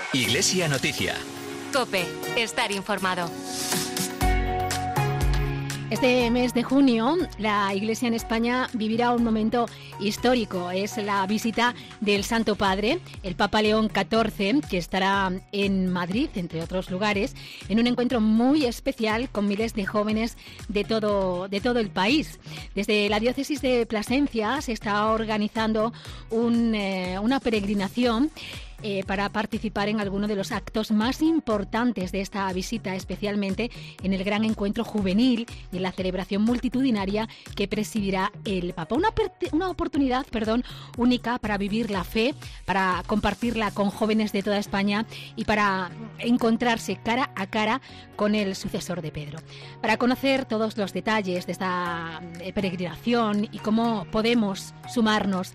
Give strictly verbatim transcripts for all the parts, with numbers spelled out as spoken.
Iglesia Noticia. COPE. Estar informado. Este mes de junio, la Iglesia en España vivirá un momento histórico. Es la visita del Santo Padre, el Papa León catorce, que estará en Madrid, entre otros lugares, en un encuentro muy especial con miles de jóvenes de todo, de todo el país. Desde la diócesis de Plasencia se está organizando un, eh, una peregrinación Eh, para participar en alguno de los actos más importantes de esta visita, especialmente en el gran encuentro juvenil y en la celebración multitudinaria que presidirá el Papa. Una, una oportunidad perdón, única para vivir la fe, para compartirla con jóvenes de toda España y para encontrarse cara a cara con el sucesor de Pedro. Para conocer todos los detalles de esta peregrinación y cómo podemos sumarnos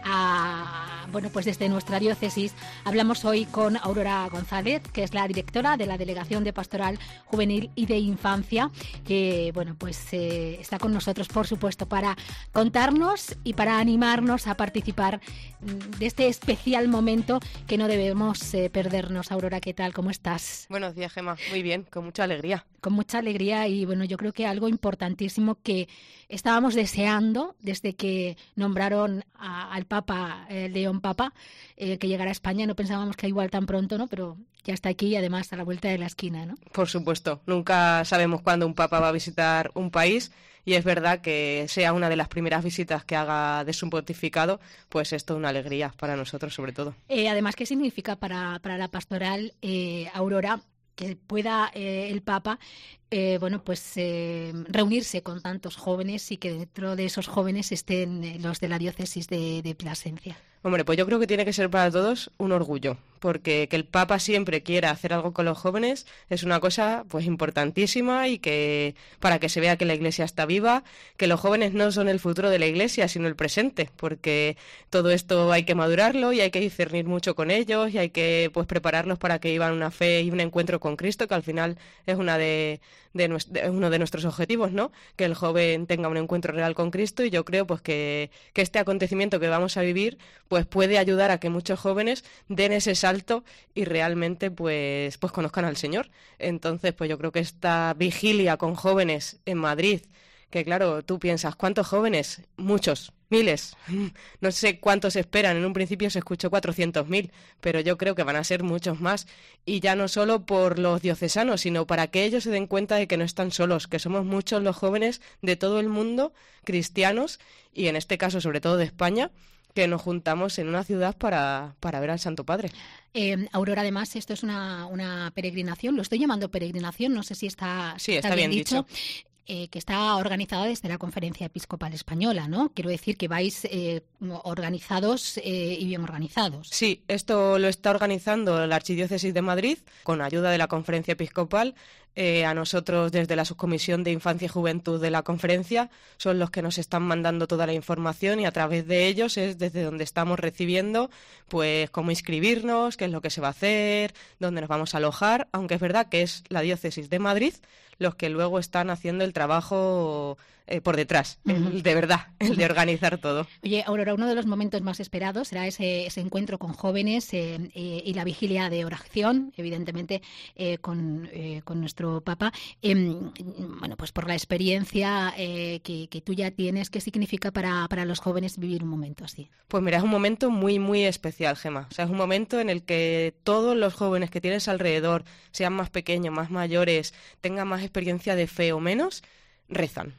a, bueno, pues desde nuestra diócesis, hablamos hoy con Aurora González, que es la directora de la Delegación de Pastoral Juvenil y de Infancia, que bueno, pues eh, está con nosotros, por supuesto, para contarnos y para animarnos a participar de este especial momento que no debemos eh, perdernos. Aurora, ¿qué tal? ¿Cómo estás? Buenos días, Gemma. Muy bien, con mucha alegría. Con mucha alegría y bueno, yo creo que algo importantísimo que estábamos deseando desde que nombraron a, al Papa, eh, León Papa, eh, que llegara a España. No pensábamos que igual tan pronto, ¿no? Pero ya está aquí y además a la vuelta de la esquina, ¿no? Por supuesto. Nunca sabemos cuándo un Papa va a visitar un país y es verdad que sea una de las primeras visitas que haga de su pontificado, pues esto es una alegría para nosotros sobre todo. Eh, además, ¿qué significa para, para la pastoral, eh, Aurora, que pueda eh, el Papa eh, bueno, pues eh, reunirse con tantos jóvenes y que dentro de esos jóvenes estén eh, los de la diócesis de, de Plasencia? Hombre, pues yo creo que tiene que ser para todos un orgullo, porque que el Papa siempre quiera hacer algo con los jóvenes es una cosa pues importantísima y que para que se vea que la Iglesia está viva, que los jóvenes no son el futuro de la Iglesia, sino el presente, porque todo esto hay que madurarlo y hay que discernir mucho con ellos y hay que pues prepararlos para que vivan una fe y un encuentro con Cristo, que al final es una de, de, de uno de nuestros objetivos, ¿no? Que el joven tenga un encuentro real con Cristo, y yo creo pues que, que este acontecimiento que vamos a vivir pues puede ayudar a que muchos jóvenes den ese salto y realmente pues, pues conozcan al Señor. Entonces, pues yo creo que esta vigilia con jóvenes en Madrid, que claro, tú piensas, ¿cuántos jóvenes? Muchos, miles. No sé cuántos esperan. En un principio se escuchó cuatrocientos mil, pero yo creo que van a ser muchos más. Y ya no solo por los diocesanos, sino para que ellos se den cuenta de que no están solos, que somos muchos los jóvenes de todo el mundo, cristianos, y en este caso sobre todo de España, que nos juntamos en una ciudad para, para ver al Santo Padre. Eh, Aurora, además, esto es una, una peregrinación, lo estoy llamando peregrinación, no sé si está, sí, está, está bien, bien dicho. dicho. Eh, que está organizada desde la Conferencia Episcopal Española, ¿no? Quiero decir que vais eh, organizados eh, y bien organizados. Sí, esto lo está organizando la Archidiócesis de Madrid con ayuda de la Conferencia Episcopal. Eh, a nosotros desde la Subcomisión de Infancia y Juventud de la Conferencia son los que nos están mandando toda la información, y a través de ellos es desde donde estamos recibiendo pues cómo inscribirnos, qué es lo que se va a hacer, dónde nos vamos a alojar, aunque es verdad que es la Diócesis de Madrid los que luego están haciendo el trabajo eh, por detrás, uh-huh. el de verdad, el de organizar todo. Oye, Aurora, uno de los momentos más esperados será ese, ese encuentro con jóvenes eh, eh, y la vigilia de oración, evidentemente, eh, con, eh, con nuestro Papa. Eh, bueno, pues por la experiencia eh, que, que tú ya tienes, ¿qué significa para, para los jóvenes vivir un momento así? Pues mira, es un momento muy, muy especial, Gemma. O sea, es un momento en el que todos los jóvenes que tienes alrededor, sean más pequeños, más mayores, tengan más experiencia de fe o menos, rezan.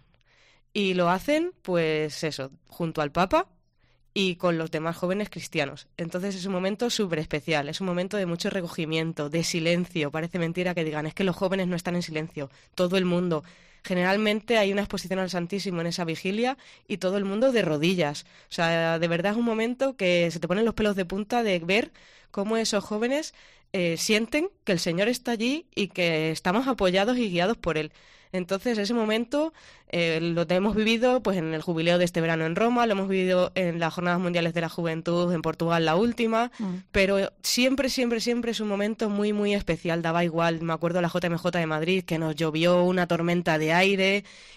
Y lo hacen, pues eso, junto al Papa y con los demás jóvenes cristianos. Entonces es un momento súper especial, es un momento de mucho recogimiento, de silencio. Parece mentira que digan, es que los jóvenes no están en silencio, todo el mundo. Generalmente hay una exposición al Santísimo en esa vigilia y todo el mundo de rodillas. O sea, de verdad es un momento que se te ponen los pelos de punta de ver cómo esos jóvenes eh, sienten que el Señor está allí y que estamos apoyados y guiados por Él. Entonces, ese momento eh, lo hemos vivido pues en el jubileo de este verano en Roma, lo hemos vivido en las Jornadas Mundiales de la Juventud en Portugal, la última, mm. pero siempre, siempre, siempre es un momento muy, muy especial. Daba igual, me acuerdo de la J M J de Madrid, que nos llovió una tormenta de aire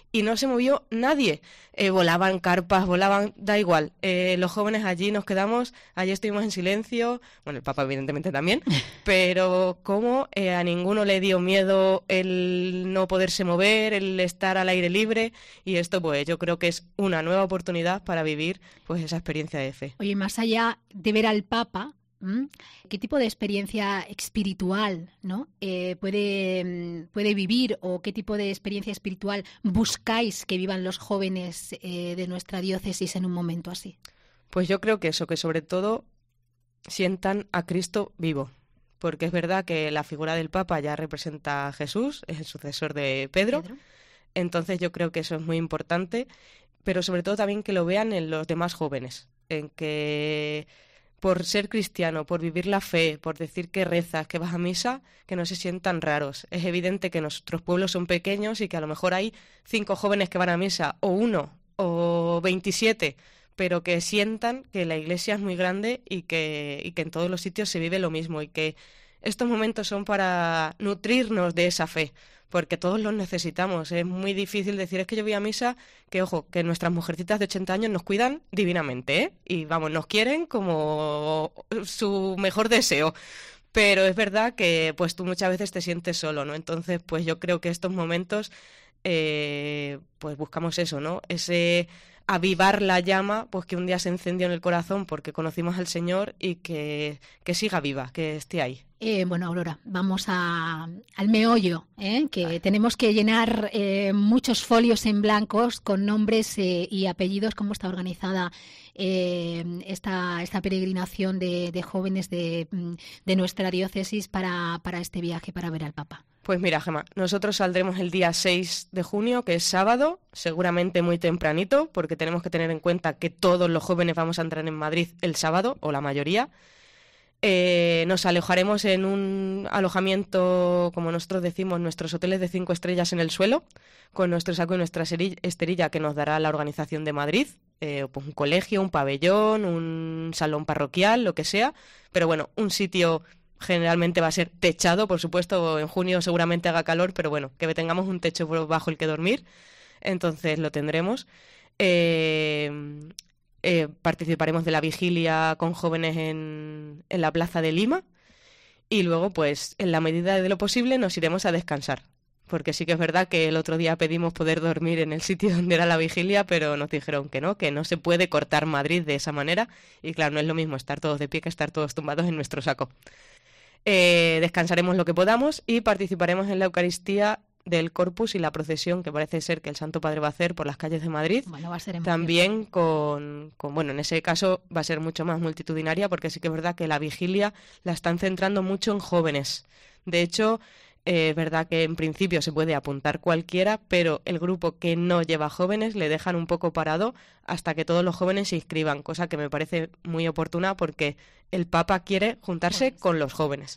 y no se movió nadie. Eh, volaban carpas, volaban, da igual. Eh, los jóvenes allí nos quedamos, allí estuvimos en silencio, bueno, el Papa evidentemente también, pero cómo eh, a ninguno le dio miedo el no poderse mover, el estar al aire libre, y esto pues yo creo que es una nueva oportunidad para vivir pues esa experiencia de fe. Oye, más allá de ver al Papa, ¿m? ¿Qué tipo de experiencia espiritual, ¿no? eh, puede, puede vivir o qué tipo de experiencia espiritual buscáis que vivan los jóvenes eh, de nuestra diócesis en un momento así? Pues yo creo que eso, que sobre todo sientan a Cristo vivo, porque es verdad que la figura del Papa ya representa a Jesús, es el sucesor de Pedro, Pedro. Entonces yo creo que eso es muy importante, pero sobre todo también que lo vean en los demás jóvenes, en que por ser cristiano, por vivir la fe, por decir que rezas, que vas a misa, que no se sientan raros. Es evidente que nuestros pueblos son pequeños y que a lo mejor hay cinco jóvenes que van a misa, o uno, o veintisiete, pero que sientan que la iglesia es muy grande y que, y que en todos los sitios se vive lo mismo y que estos momentos son para nutrirnos de esa fe, porque todos los necesitamos. Es muy difícil decir, es que yo voy a misa, que ojo, que nuestras mujercitas de ochenta años nos cuidan divinamente, ¿eh? Y vamos, nos quieren como su mejor deseo. Pero es verdad que pues tú muchas veces te sientes solo, ¿no? Entonces, pues yo creo que estos momentos, eh, pues buscamos eso, ¿no? Ese avivar la llama, pues que un día se encendió en el corazón porque conocimos al Señor y que, que siga viva, que esté ahí. Eh, bueno, Aurora, vamos a, al meollo, ¿eh? que ah. tenemos que llenar eh, muchos folios en blancos con nombres eh, y apellidos. ¿Cómo está organizada eh, esta, esta peregrinación de, de jóvenes de, de nuestra diócesis para, para este viaje, para ver al Papa? Pues mira, Gemma, nosotros saldremos el día seis de junio, que es sábado, seguramente muy tempranito, porque tenemos que tener en cuenta que todos los jóvenes vamos a entrar en Madrid el sábado, o la mayoría. Eh, nos alojaremos en un alojamiento, como nosotros decimos, nuestros hoteles de cinco estrellas en el suelo, con nuestro saco y nuestra esterilla que nos dará la organización de Madrid, eh, pues un colegio, un pabellón, un salón parroquial, lo que sea, pero bueno, un sitio generalmente va a ser techado, por supuesto, en junio seguramente haga calor, pero bueno, que tengamos un techo bajo el que dormir, entonces lo tendremos. Eh, Eh, participaremos de la vigilia con jóvenes en, en la Plaza de Lima y luego, pues, en la medida de lo posible nos iremos a descansar, porque sí que es verdad que el otro día pedimos poder dormir en el sitio donde era la vigilia, pero nos dijeron que no, que no se puede cortar Madrid de esa manera y claro, no es lo mismo estar todos de pie que estar todos tumbados en nuestro saco. Eh, descansaremos lo que podamos y participaremos en la Eucaristía del Corpus y la procesión que parece ser que el Santo Padre va a hacer por las calles de Madrid. Bueno, va a ser también con, con, bueno, en ese caso va a ser mucho más multitudinaria porque sí que es verdad que la vigilia la están centrando mucho en jóvenes. De hecho, eh, es verdad que en principio se puede apuntar cualquiera, pero el grupo que no lleva jóvenes le dejan un poco parado hasta que todos los jóvenes se inscriban, cosa que me parece muy oportuna porque el Papa quiere juntarse con los jóvenes.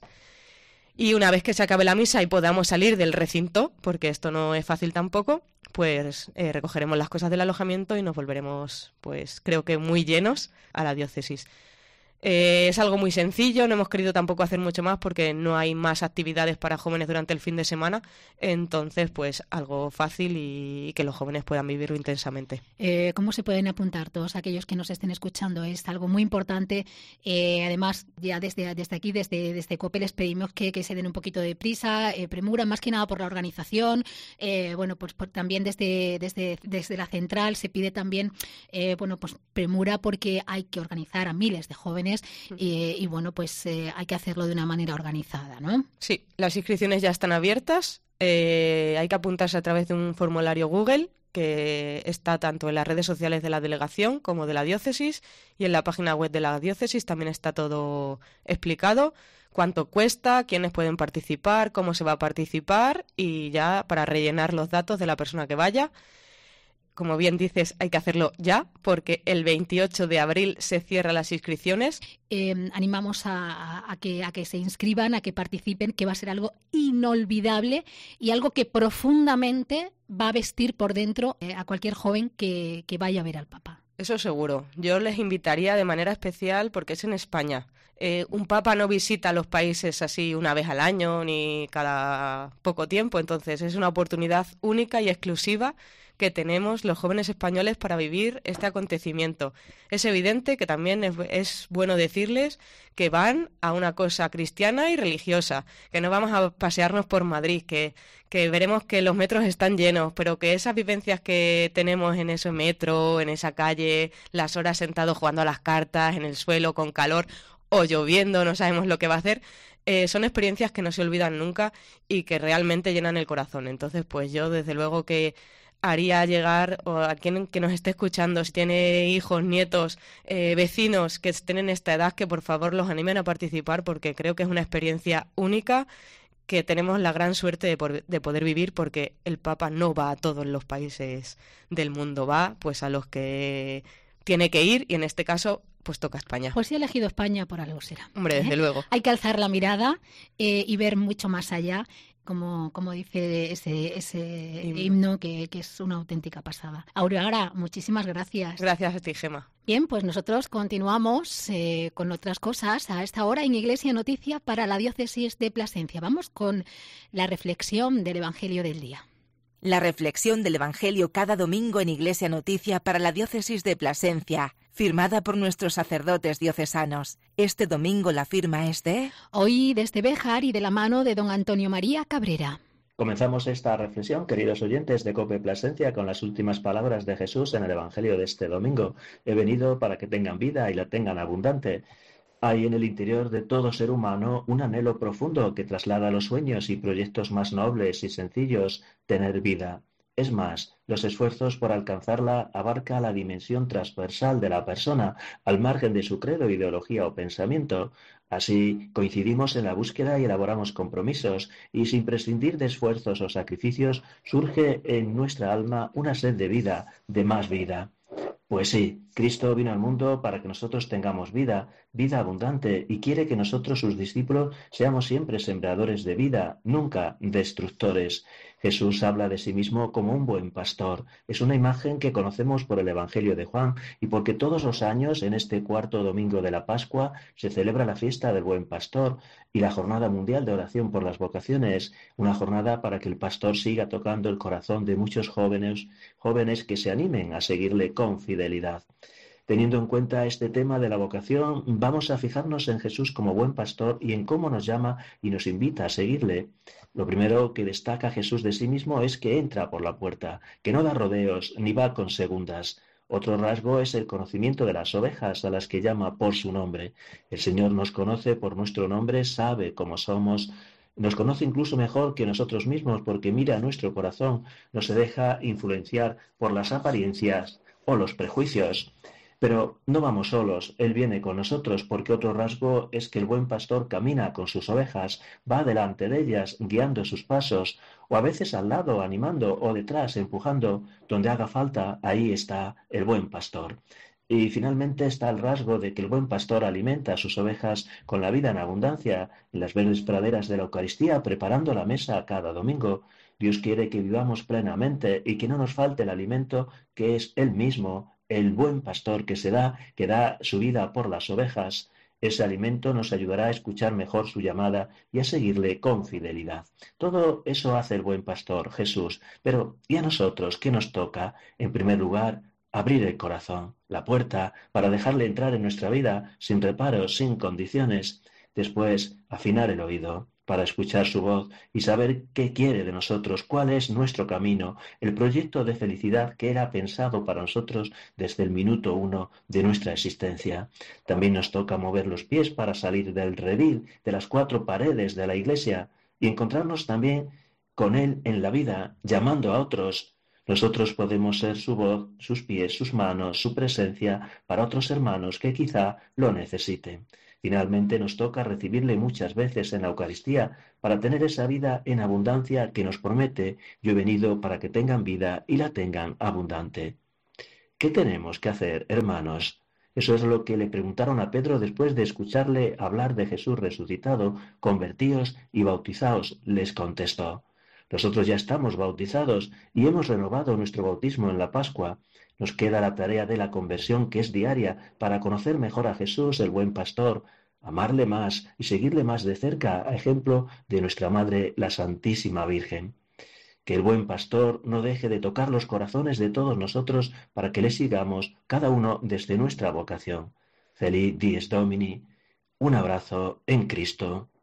Y una vez que se acabe la misa y podamos salir del recinto, porque esto no es fácil tampoco, pues eh, recogeremos las cosas del alojamiento y nos volveremos, pues creo que muy llenos a la diócesis. Eh, es algo muy sencillo, no hemos querido tampoco hacer mucho más porque no hay más actividades para jóvenes durante el fin de semana, entonces pues algo fácil y, y que los jóvenes puedan vivirlo intensamente. Eh, ¿Cómo se pueden apuntar todos aquellos que nos estén escuchando? Es algo muy importante, eh, además ya desde, desde aquí, desde, desde COPE les pedimos que, que se den un poquito de prisa, eh, premura, más que nada por la organización, eh, bueno pues por, también desde, desde, desde la central se pide también eh, bueno pues premura porque hay que organizar a miles de jóvenes. Y, y bueno, pues eh, hay que hacerlo de una manera organizada, ¿no? Sí, las inscripciones ya están abiertas. Eh, hay que apuntarse a través de un formulario Google que está tanto en las redes sociales de la delegación como de la diócesis y en la página web de la diócesis también está todo explicado. Cuánto cuesta, quiénes pueden participar, cómo se va a participar y ya para rellenar los datos de la persona que vaya. Como bien dices, hay que hacerlo ya, porque el veintiocho de abril se cierran las inscripciones. Eh, animamos a, a, que, a que se inscriban, a que participen, que va a ser algo inolvidable y algo que profundamente va a vestir por dentro eh, a cualquier joven que, que vaya a ver al Papa. Eso seguro. Yo les invitaría de manera especial porque es en España. Eh, un papa no visita los países así una vez al año ni cada poco tiempo, entonces es una oportunidad única y exclusiva que tenemos los jóvenes españoles para vivir este acontecimiento. Es evidente que también es, es bueno decirles que van a una cosa cristiana y religiosa, que no vamos a pasearnos por Madrid, que, que veremos que los metros están llenos, pero que esas vivencias que tenemos en ese metro, en esa calle, las horas sentados jugando a las cartas, en el suelo, con calor o lloviendo, no sabemos lo que va a hacer, eh, son experiencias que no se olvidan nunca y que realmente llenan el corazón. Entonces, pues yo desde luego que haría llegar, o a quien que nos esté escuchando, si tiene hijos, nietos, eh, vecinos que estén en esta edad, que por favor los animen a participar, porque creo que es una experiencia única que tenemos la gran suerte de, por, de poder vivir, porque el Papa no va a todos los países del mundo, va pues a los que tiene que ir, y en este caso pues toca España. Pues si ha elegido España, por algo será. Hombre, ¿eh? desde luego. Hay que alzar la mirada eh, y ver mucho más allá, como, como dice ese, ese himno, himno que, que es una auténtica pasada. Aureara, muchísimas gracias. Gracias a ti, Gema. Bien, pues nosotros continuamos eh, con otras cosas a esta hora en Iglesia Noticia para la Diócesis de Plasencia. Vamos con la reflexión del Evangelio del día. La reflexión del Evangelio cada domingo en Iglesia Noticia para la Diócesis de Plasencia, firmada por nuestros sacerdotes diocesanos. Este domingo la firma es de... Hoy desde Béjar y de la mano de don Antonio María Cabrera. Comenzamos esta reflexión, queridos oyentes de COPE Plasencia, con las últimas palabras de Jesús en el Evangelio de este domingo. He venido para que tengan vida y la tengan abundante. Hay en el interior de todo ser humano un anhelo profundo que traslada los sueños y proyectos más nobles y sencillos, tener vida. Es más, los esfuerzos por alcanzarla abarca la dimensión transversal de la persona, al margen de su credo, ideología o pensamiento. Así, coincidimos en la búsqueda y elaboramos compromisos, y sin prescindir de esfuerzos o sacrificios, surge en nuestra alma una sed de vida, de más vida. Pues sí, Cristo vino al mundo para que nosotros tengamos vida, vida abundante, y quiere que nosotros, sus discípulos, seamos siempre sembradores de vida, nunca destructores. Jesús habla de sí mismo como un buen pastor. Es una imagen que conocemos por el Evangelio de Juan y porque todos los años, en este cuarto domingo de la Pascua, se celebra la fiesta del Buen Pastor y la Jornada Mundial de Oración por las Vocaciones, una jornada para que el pastor siga tocando el corazón de muchos jóvenes, jóvenes que se animen a seguirle con fidelidad. Teniendo en cuenta este tema de la vocación, vamos a fijarnos en Jesús como buen pastor y en cómo nos llama y nos invita a seguirle. Lo primero que destaca Jesús de sí mismo es que entra por la puerta, que no da rodeos ni va con segundas. Otro rasgo es el conocimiento de las ovejas, a las que llama por su nombre. El Señor nos conoce por nuestro nombre, sabe cómo somos, nos conoce incluso mejor que nosotros mismos porque mira nuestro corazón, no se deja influenciar por las apariencias o los prejuicios. Pero no vamos solos, Él viene con nosotros, porque otro rasgo es que el buen pastor camina con sus ovejas, va delante de ellas, guiando sus pasos, o a veces al lado, animando, o detrás, empujando. Donde haga falta, ahí está el buen pastor. Y finalmente está el rasgo de que el buen pastor alimenta a sus ovejas con la vida en abundancia, en las verdes praderas de la Eucaristía, preparando la mesa cada domingo. Dios quiere que vivamos plenamente y que no nos falte el alimento que es Él mismo, el buen pastor que se da, que da su vida por las ovejas. Ese alimento nos ayudará a escuchar mejor su llamada y a seguirle con fidelidad. Todo eso hace el buen pastor, Jesús. Pero, ¿y a nosotros qué nos toca? En primer lugar, abrir el corazón, la puerta, para dejarle entrar en nuestra vida sin reparos, sin condiciones. Después, afinar el oído para escuchar su voz y saber qué quiere de nosotros, cuál es nuestro camino, el proyecto de felicidad que era pensado para nosotros desde el minuto uno de nuestra existencia. También nos toca mover los pies para salir del redil, de las cuatro paredes de la iglesia, y encontrarnos también con Él en la vida, llamando a otros. Nosotros podemos ser su voz, sus pies, sus manos, su presencia para otros hermanos que quizá lo necesiten. Finalmente nos toca recibirle muchas veces en la Eucaristía para tener esa vida en abundancia que nos promete: yo he venido para que tengan vida y la tengan abundante. ¿Qué tenemos que hacer, hermanos? Eso es lo que le preguntaron a Pedro después de escucharle hablar de Jesús resucitado. Convertíos y bautizaos, les contestó. Nosotros ya estamos bautizados y hemos renovado nuestro bautismo en la Pascua. Nos queda la tarea de la conversión, que es diaria, para conocer mejor a Jesús, el buen pastor, amarle más y seguirle más de cerca, a ejemplo de nuestra Madre, la Santísima Virgen. Que el buen pastor no deje de tocar los corazones de todos nosotros para que le sigamos, cada uno desde nuestra vocación. Feliz Dies Domini. Un abrazo en Cristo.